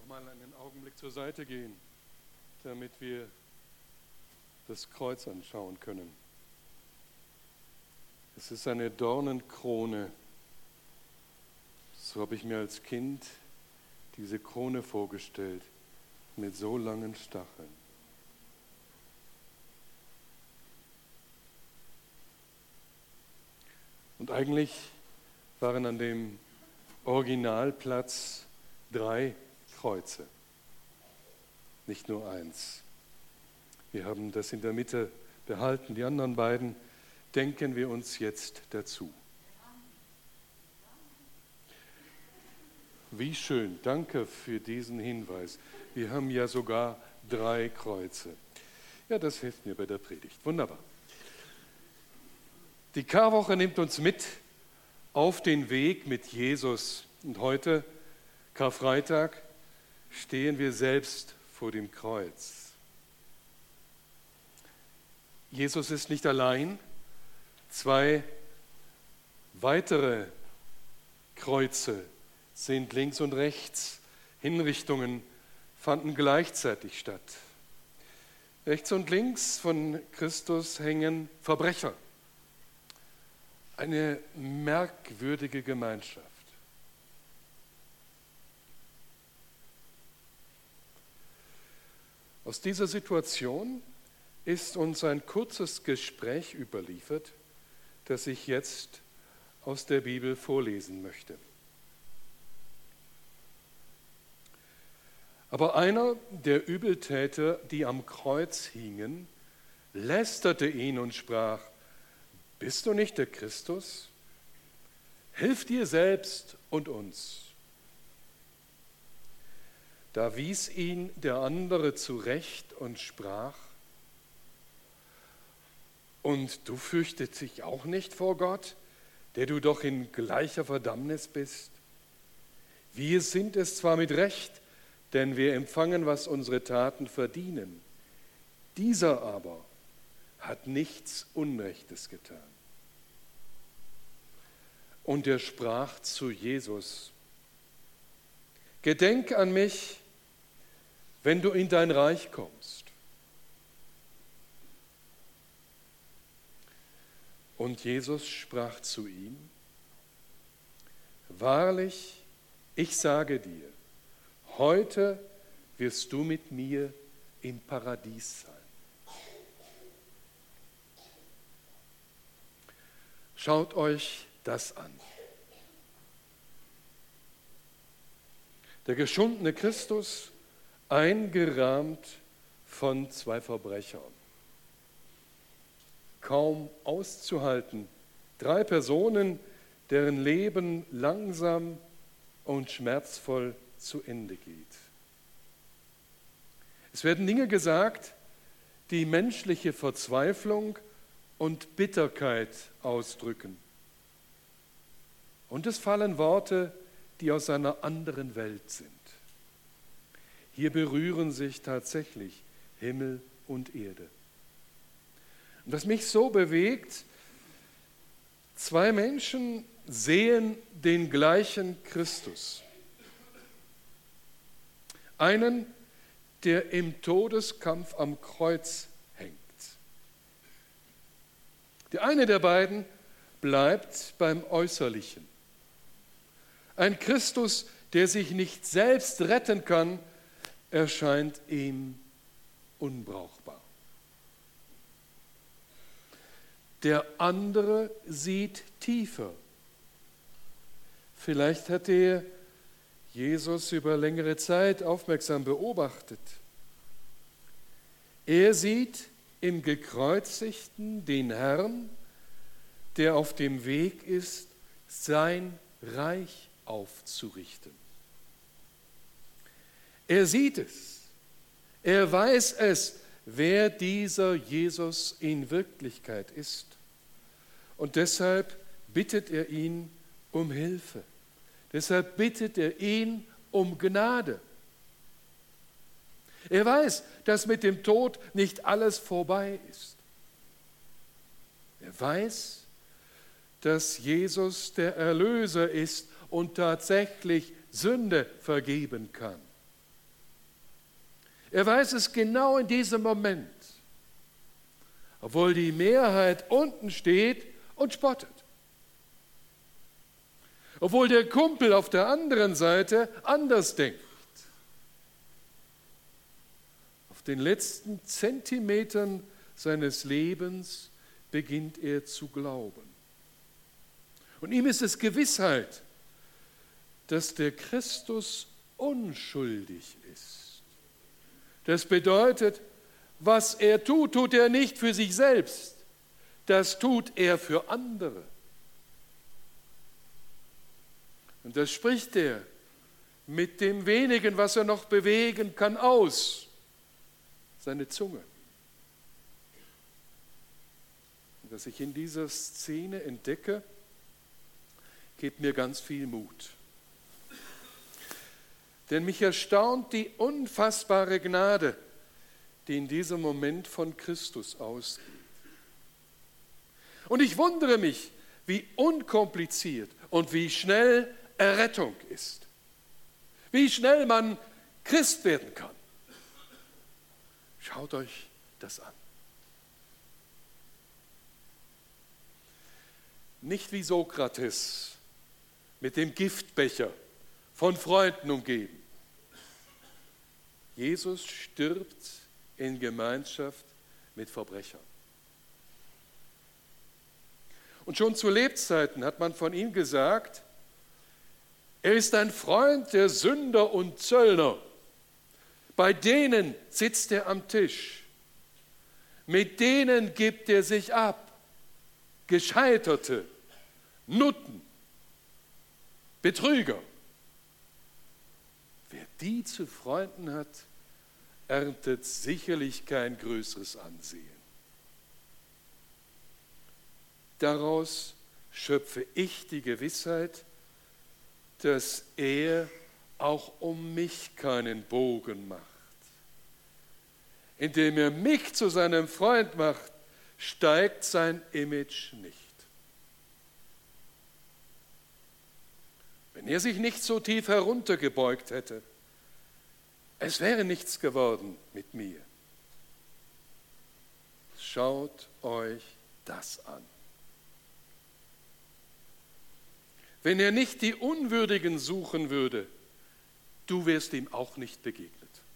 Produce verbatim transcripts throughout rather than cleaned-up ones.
nochmal einen Augenblick zur Seite gehen, damit wir das Kreuz anschauen können. Es ist eine Dornenkrone. So habe ich mir als Kind diese Krone vorgestellt, mit so langen Stacheln. Und eigentlich waren an dem Originalplatz drei Kreuze, nicht nur eins. Wir haben das in der Mitte behalten. Die anderen beiden denken wir uns jetzt dazu. Wie schön, danke für diesen Hinweis. Wir haben ja sogar drei Kreuze. Ja, das hilft mir bei der Predigt. Wunderbar. Die Karwoche nimmt uns mit auf den Weg mit Jesus. Und heute, Karfreitag, stehen wir selbst vor dem Kreuz. Jesus ist nicht allein. Zwei weitere Kreuze sind links und rechts. Hinrichtungen fanden gleichzeitig statt. Rechts und links von Christus hängen Verbrecher. Eine merkwürdige Gemeinschaft. Aus dieser Situation ist uns ein kurzes Gespräch überliefert, das ich jetzt aus der Bibel vorlesen möchte. Aber einer der Übeltäter, die am Kreuz hingen, lästerte ihn und sprach: Bist du nicht der Christus? Hilf dir selbst und uns. Da wies ihn der andere zurecht und sprach: Und du fürchtest dich auch nicht vor Gott, der du doch in gleicher Verdammnis bist? Wir sind es zwar mit Recht, denn wir empfangen, was unsere Taten verdienen. Dieser aber hat nichts Unrechtes getan. Und er sprach zu Jesus: Gedenk an mich, wenn du in dein Reich kommst. Und Jesus sprach zu ihm: Wahrlich, ich sage dir, heute wirst du mit mir im Paradies sein. Schaut euch das an. Der geschundene Christus, eingerahmt von zwei Verbrechern. Kaum auszuhalten. Drei Personen, deren Leben langsam und schmerzvoll zu Ende geht. Es werden Dinge gesagt, die menschliche Verzweiflung und Bitterkeit ausdrücken. Und es fallen Worte, die aus einer anderen Welt sind. Hier berühren sich tatsächlich Himmel und Erde. Und was mich so bewegt: Zwei Menschen sehen den gleichen Christus. Einen, der im Todeskampf am Kreuz hängt. Der eine der beiden bleibt beim Äußerlichen. Ein Christus, der sich nicht selbst retten kann, erscheint ihm unbrauchbar. Der andere sieht tiefer. Vielleicht hat er Jesus über längere Zeit aufmerksam beobachtet. Er sieht im Gekreuzigten den Herrn, der auf dem Weg ist, sein Reich aufzurichten. Er sieht es. Er weiß es, wer dieser Jesus in Wirklichkeit ist. Und deshalb bittet er ihn um Hilfe. Deshalb bittet er ihn um Gnade. Er weiß, dass mit dem Tod nicht alles vorbei ist. Er weiß, dass Jesus der Erlöser ist und tatsächlich Sünde vergeben kann. Er weiß es genau in diesem Moment, obwohl die Mehrheit unten steht und spottet. Obwohl der Kumpel auf der anderen Seite anders denkt. Auf den letzten Zentimetern seines Lebens beginnt er zu glauben. Und ihm ist es Gewissheit, dass der Christus unschuldig ist. Das bedeutet, was er tut, tut er nicht für sich selbst. Das tut er für andere. Und das spricht er mit dem wenigen, was er noch bewegen kann, aus. Seine Zunge. Und was ich in dieser Szene entdecke, gibt mir ganz viel Mut. Denn mich erstaunt die unfassbare Gnade, die in diesem Moment von Christus ausgeht. Und ich wundere mich, wie unkompliziert und wie schnell Errettung ist. Wie schnell man Christ werden kann. Schaut euch das an. Nicht wie Sokrates mit dem Giftbecher von Freunden umgeben. Jesus stirbt in Gemeinschaft mit Verbrechern. Und schon zu Lebzeiten hat man von ihm gesagt, er ist ein Freund der Sünder und Zöllner. Bei denen sitzt er am Tisch. Mit denen gibt er sich ab. Gescheiterte, Nutten, Betrüger. Wer die zu Freunden hat, erntet sicherlich kein größeres Ansehen. Daraus schöpfe ich die Gewissheit, dass er auch um mich keinen Bogen macht. Indem er mich zu seinem Freund macht, steigt sein Image nicht. Wenn er sich nicht so tief heruntergebeugt hätte, es wäre nichts geworden mit mir. Schaut euch das an. Wenn er nicht die Unwürdigen suchen würde, du wärst ihm auch nicht begegnet.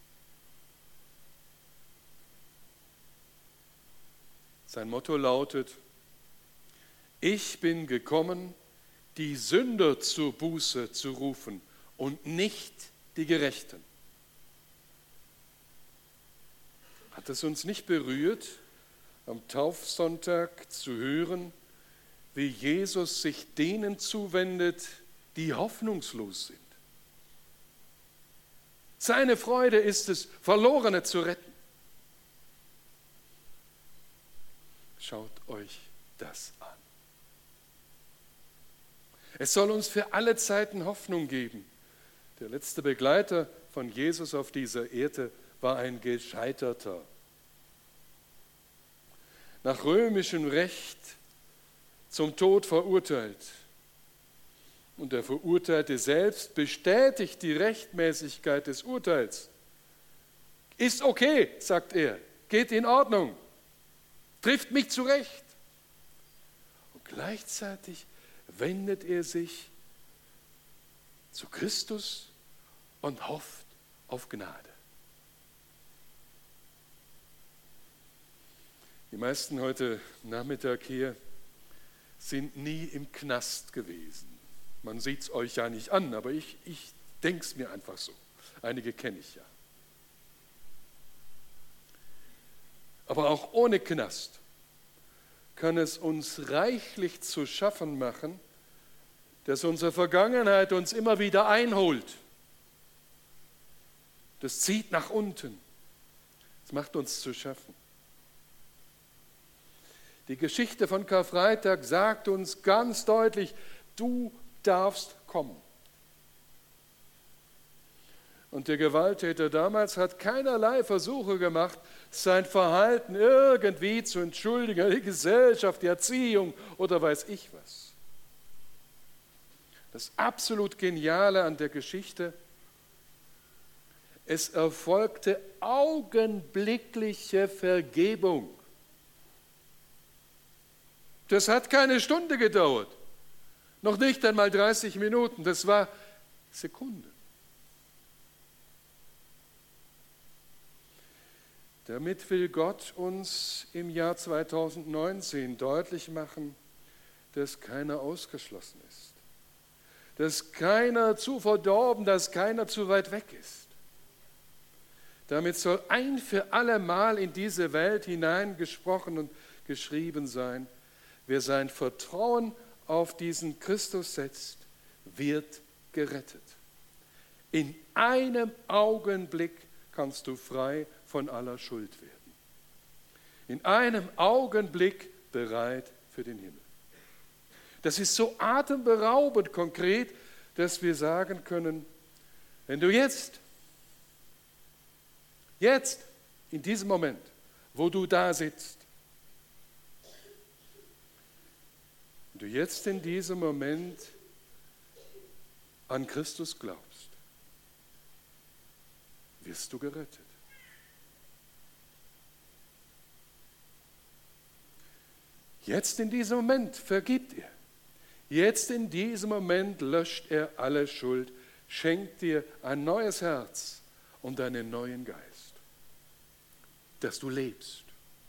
Sein Motto lautet, ich bin gekommen, die Sünder zur Buße zu rufen und nicht die Gerechten. Hat es uns nicht berührt, am Taufsonntag zu hören, wie Jesus sich denen zuwendet, die hoffnungslos sind? Seine Freude ist es, Verlorene zu retten. Schaut euch das an. Es soll uns für alle Zeiten Hoffnung geben. Der letzte Begleiter von Jesus auf dieser Erde war ein Gescheiterter. Nach römischem Recht zum Tod verurteilt. Und der Verurteilte selbst bestätigt die Rechtmäßigkeit des Urteils. Ist okay, sagt er, geht in Ordnung, trifft mich zurecht. Und gleichzeitig wendet er sich zu Christus und hofft auf Gnade. Die meisten heute Nachmittag hier sind nie im Knast gewesen. Man sieht es euch ja nicht an, aber ich, ich denke es mir einfach so. Einige kenne ich ja. Aber auch ohne Knast kann es uns reichlich zu schaffen machen, dass unsere Vergangenheit uns immer wieder einholt. Das zieht nach unten. Das macht uns zu schaffen. Die Geschichte von Karfreitag sagt uns ganz deutlich, du darfst kommen. Und der Gewalttäter damals hat keinerlei Versuche gemacht, sein Verhalten irgendwie zu entschuldigen, die Gesellschaft, die Erziehung oder weiß ich was. Das absolut Geniale an der Geschichte, Es erfolgte augenblickliche Vergebung. Das hat keine Stunde gedauert, noch nicht einmal dreißig Minuten, das war Sekunden. Damit will Gott uns im Jahr zweitausendneunzehn deutlich machen, dass keiner ausgeschlossen ist, dass keiner zu verdorben, dass keiner zu weit weg ist. Damit soll ein für alle Mal in diese Welt hineingesprochen und geschrieben sein, wer sein Vertrauen auf diesen Christus setzt, wird gerettet. In einem Augenblick kannst du frei von aller Schuld werden. In einem Augenblick bereit für den Himmel. Das ist so atemberaubend konkret, dass wir sagen können, wenn du jetzt, jetzt, in diesem Moment, wo du da sitzt, wenn du jetzt in diesem Moment an Christus glaubst, wirst du gerettet. Jetzt in diesem Moment vergibt er. Jetzt in diesem Moment löscht er alle Schuld, schenkt dir ein neues Herz und einen neuen Geist, dass du lebst.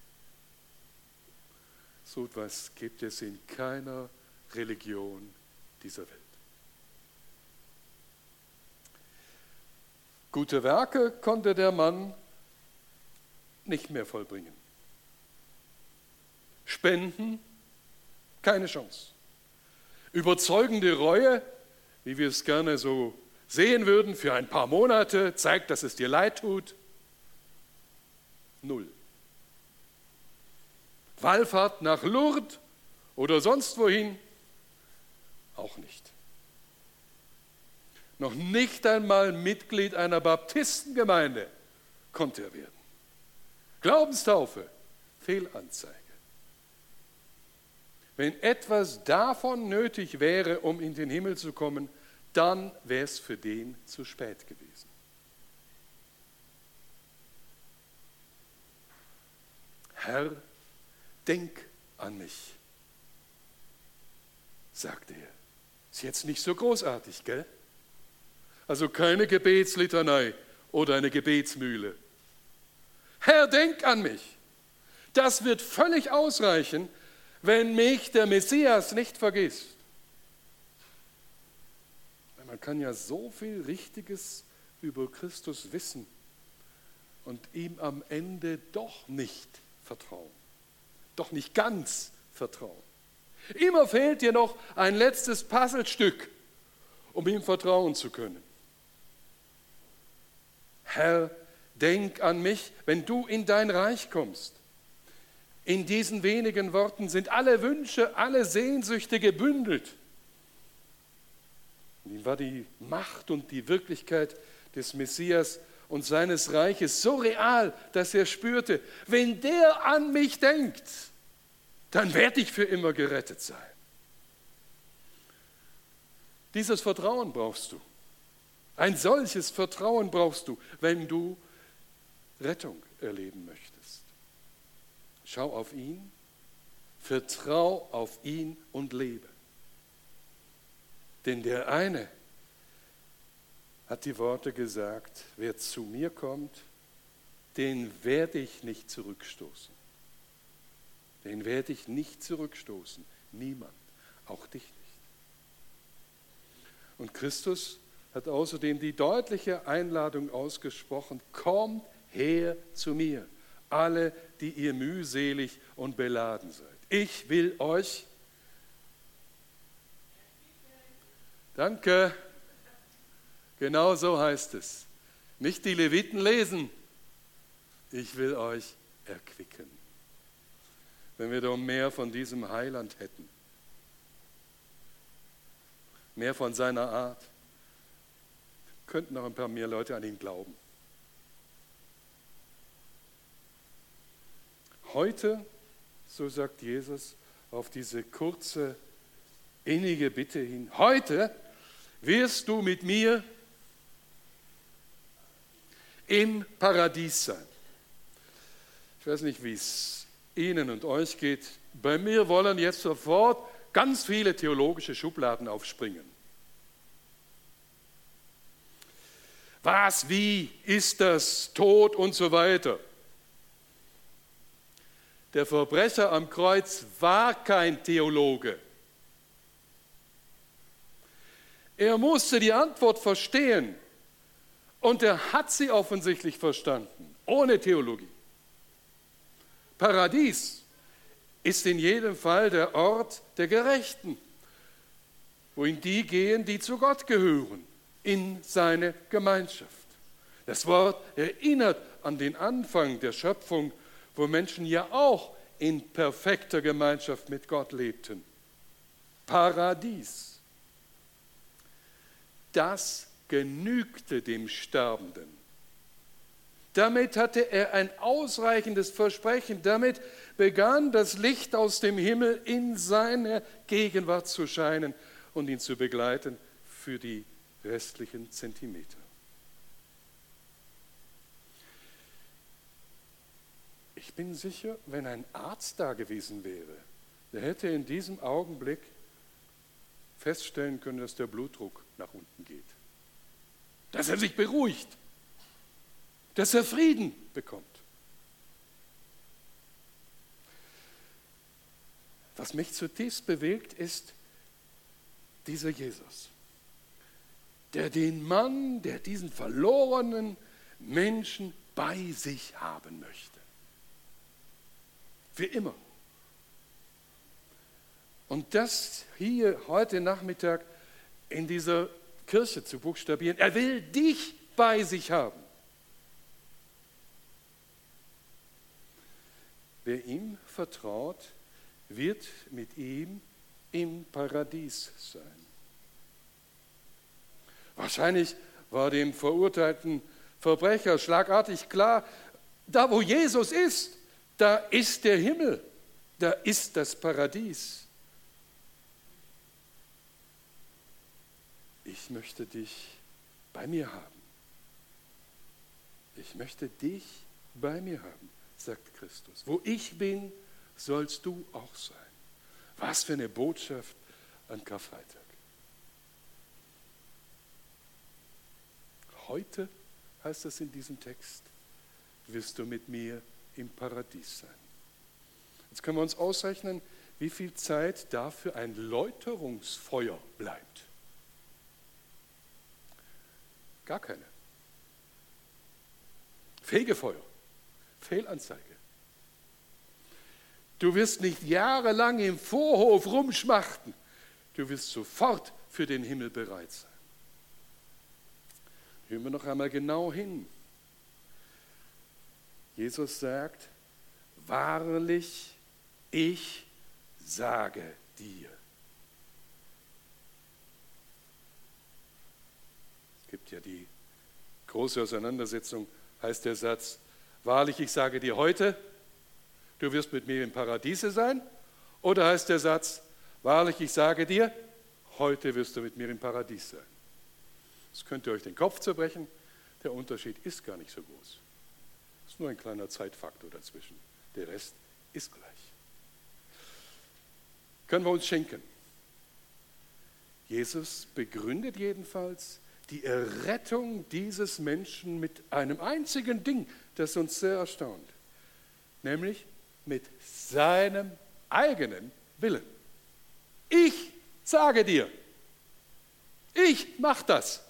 So etwas gibt es in keiner Religion dieser Welt. Gute Werke konnte der Mann nicht mehr vollbringen. Spenden, keine Chance. Überzeugende Reue, wie wir es gerne so sehen würden, für ein paar Monate, zeigt, dass es dir leid tut. Null. Wallfahrt nach Lourdes oder sonst wohin, auch nicht. Noch nicht einmal Mitglied einer Baptistengemeinde konnte er werden. Glaubenstaufe, Fehlanzeige. Wenn etwas davon nötig wäre, um in den Himmel zu kommen, dann wäre es für den zu spät gewesen. Herr, denk an mich, sagte er. Ist jetzt nicht so großartig, gell? Also keine Gebetslitanei oder eine Gebetsmühle. Herr, denk an mich. Das wird völlig ausreichen, wenn mich der Messias nicht vergisst. Man kann ja so viel Richtiges über Christus wissen und ihm am Ende doch nicht vertrauen. Doch nicht ganz vertrauen. Immer fehlt dir noch ein letztes Puzzlestück, um ihm vertrauen zu können. Herr, denk an mich, wenn du in dein Reich kommst. In diesen wenigen Worten sind alle Wünsche, alle Sehnsüchte gebündelt. Und ihm war die Macht und die Wirklichkeit des Messias und seines Reiches so real, dass er spürte, wenn der an mich denkt, dann werde ich für immer gerettet sein. Dieses Vertrauen brauchst du. Ein solches Vertrauen brauchst du, wenn du Rettung erleben möchtest. Schau auf ihn, vertrau auf ihn und lebe. Denn der eine hat die Worte gesagt, wer zu mir kommt, den werde ich nicht zurückstoßen. Den werde ich nicht zurückstoßen. Niemand, auch dich nicht. Und Christus hat außerdem die deutliche Einladung ausgesprochen, kommt her zu mir, alle, die ihr mühselig und beladen seid. Ich will euch, danke, genau so heißt es, nicht die Leviten lesen, ich will euch erquicken. Wenn wir doch mehr von diesem Heiland hätten, mehr von seiner Art, könnten noch ein paar mehr Leute an ihn glauben. Heute, so sagt Jesus auf diese kurze, innige Bitte hin, heute wirst du mit mir im Paradies sein. Ich weiß nicht, wie es Ihnen und euch geht. Bei mir wollen jetzt sofort ganz viele theologische Schubladen aufspringen. Was, wie ist das, Tod und so weiter. Der Verbrecher am Kreuz war kein Theologe. Er musste die Antwort verstehen und er hat sie offensichtlich verstanden, ohne Theologie. Paradies ist in jedem Fall der Ort der Gerechten, wohin die gehen, die zu Gott gehören, in seine Gemeinschaft. Das Wort erinnert an den Anfang der Schöpfung, wo Menschen ja auch in perfekter Gemeinschaft mit Gott lebten. Paradies. Das genügte dem Sterbenden. Damit hatte er ein ausreichendes Versprechen. Damit begann das Licht aus dem Himmel in seiner Gegenwart zu scheinen und ihn zu begleiten für die restlichen Zentimeter. Ich bin sicher, wenn ein Arzt da gewesen wäre, der hätte in diesem Augenblick feststellen können, dass der Blutdruck nach unten geht, dass er sich beruhigt, dass er Frieden bekommt. Was mich zutiefst bewegt, ist dieser Jesus, der den Mann, der diesen verlorenen Menschen bei sich haben möchte. Für immer. Und das hier heute Nachmittag in dieser Kirche zu buchstabieren, er will dich bei sich haben. Wer ihm vertraut, wird mit ihm im Paradies sein. Wahrscheinlich war dem verurteilten Verbrecher schlagartig klar, da wo Jesus ist, da ist der Himmel, da ist das Paradies. Ich möchte dich bei mir haben. Ich möchte dich bei mir haben, sagt Christus. Wo ich bin, sollst du auch sein. Was für eine Botschaft an Karfreitag. Heute, heißt es in diesem Text, wirst du mit mir im Paradies sein. Jetzt können wir uns ausrechnen, wie viel Zeit dafür ein Läuterungsfeuer bleibt. Gar keine. Fegefeuer, Fehlanzeige. Du wirst nicht jahrelang im Vorhof rumschmachten. Du wirst sofort für den Himmel bereit sein. Hören wir noch einmal genau hin. Jesus sagt, wahrlich, ich sage dir. Es gibt ja die große Auseinandersetzung, heißt der Satz, wahrlich, ich sage dir heute, du wirst mit mir im Paradiese sein. Oder heißt der Satz, wahrlich, ich sage dir, heute wirst du mit mir im Paradies sein. Das könnt ihr euch den Kopf zerbrechen, der Unterschied ist gar nicht so groß. Es ist nur ein kleiner Zeitfaktor dazwischen. Der Rest ist gleich. Können wir uns schenken. Jesus begründet jedenfalls die Errettung dieses Menschen mit einem einzigen Ding, das uns sehr erstaunt. Nämlich mit seinem eigenen Willen. Ich sage dir, ich mache das.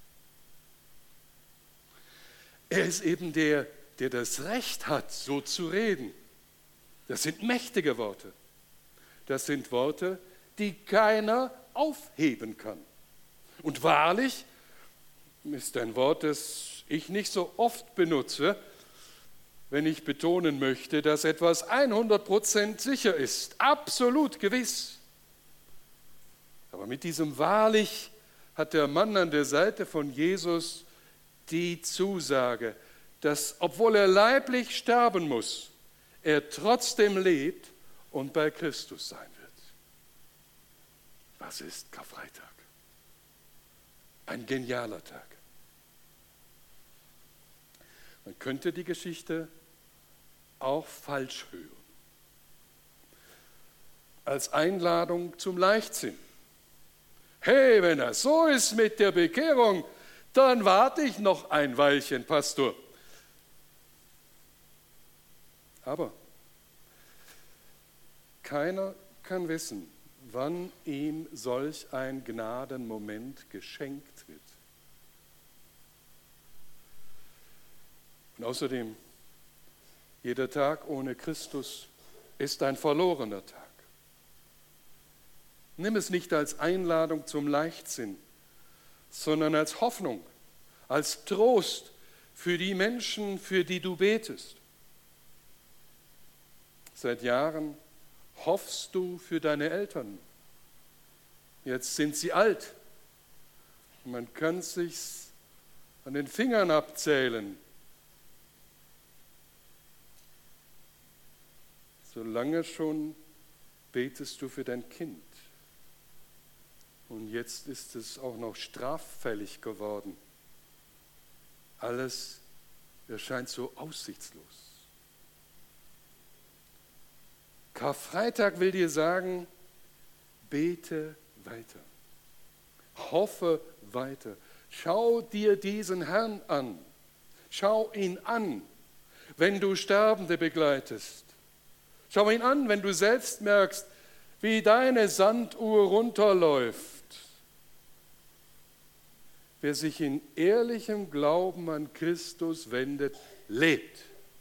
Er ist eben der, der das Recht hat, so zu reden. Das sind mächtige Worte. Das sind Worte, die keiner aufheben kann. Und wahrlich ist ein Wort, das ich nicht so oft benutze, wenn ich betonen möchte, dass etwas hundert Prozent sicher ist, absolut gewiss. Aber mit diesem wahrlich hat der Mann an der Seite von Jesus die Zusage, dass, obwohl er leiblich sterben muss, er trotzdem lebt und bei Christus sein wird. Was ist Karfreitag? Ein genialer Tag. Man könnte die Geschichte auch falsch hören. Als Einladung zum Leichtsinn. Hey, wenn das so ist mit der Bekehrung, dann warte ich noch ein Weilchen, Pastor. Aber keiner kann wissen, wann ihm solch ein Gnadenmoment geschenkt wird. Und außerdem, jeder Tag ohne Christus ist ein verlorener Tag. Nimm es nicht als Einladung zum Leichtsinn, sondern als Hoffnung, als Trost für die Menschen, für die du betest. Seit Jahren hoffst du für deine Eltern. Jetzt sind sie alt. Man kann es sich an den Fingern abzählen. So lange schon betest du für dein Kind. Und jetzt ist es auch noch straffällig geworden. Alles erscheint so aussichtslos. Karfreitag will dir sagen, bete weiter. Hoffe weiter. Schau dir diesen Herrn an. Schau ihn an, wenn du Sterbende begleitest. Schau ihn an, wenn du selbst merkst, wie deine Sanduhr runterläuft. Wer sich in ehrlichem Glauben an Christus wendet, lebt.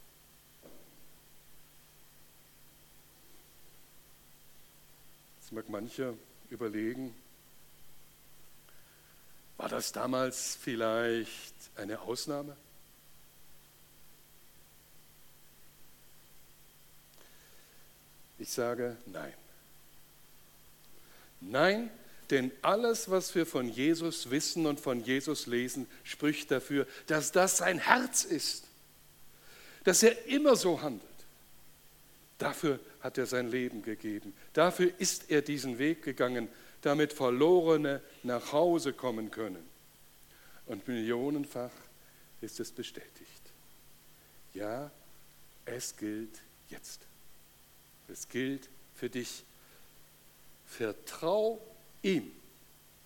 Jetzt mag mancher überlegen, war das damals vielleicht eine Ausnahme? Ich sage nein. Nein, denn alles, was wir von Jesus wissen und von Jesus lesen, spricht dafür, dass das sein Herz ist, dass er immer so handelt. Dafür hat er sein Leben gegeben. Dafür ist er diesen Weg gegangen, damit Verlorene nach Hause kommen können. Und millionenfach ist es bestätigt. Ja, es gilt jetzt. Es gilt für dich. Vertrau ihm.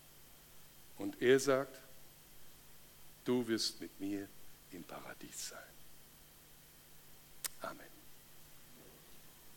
Und er sagt, du wirst mit mir im Paradies sein.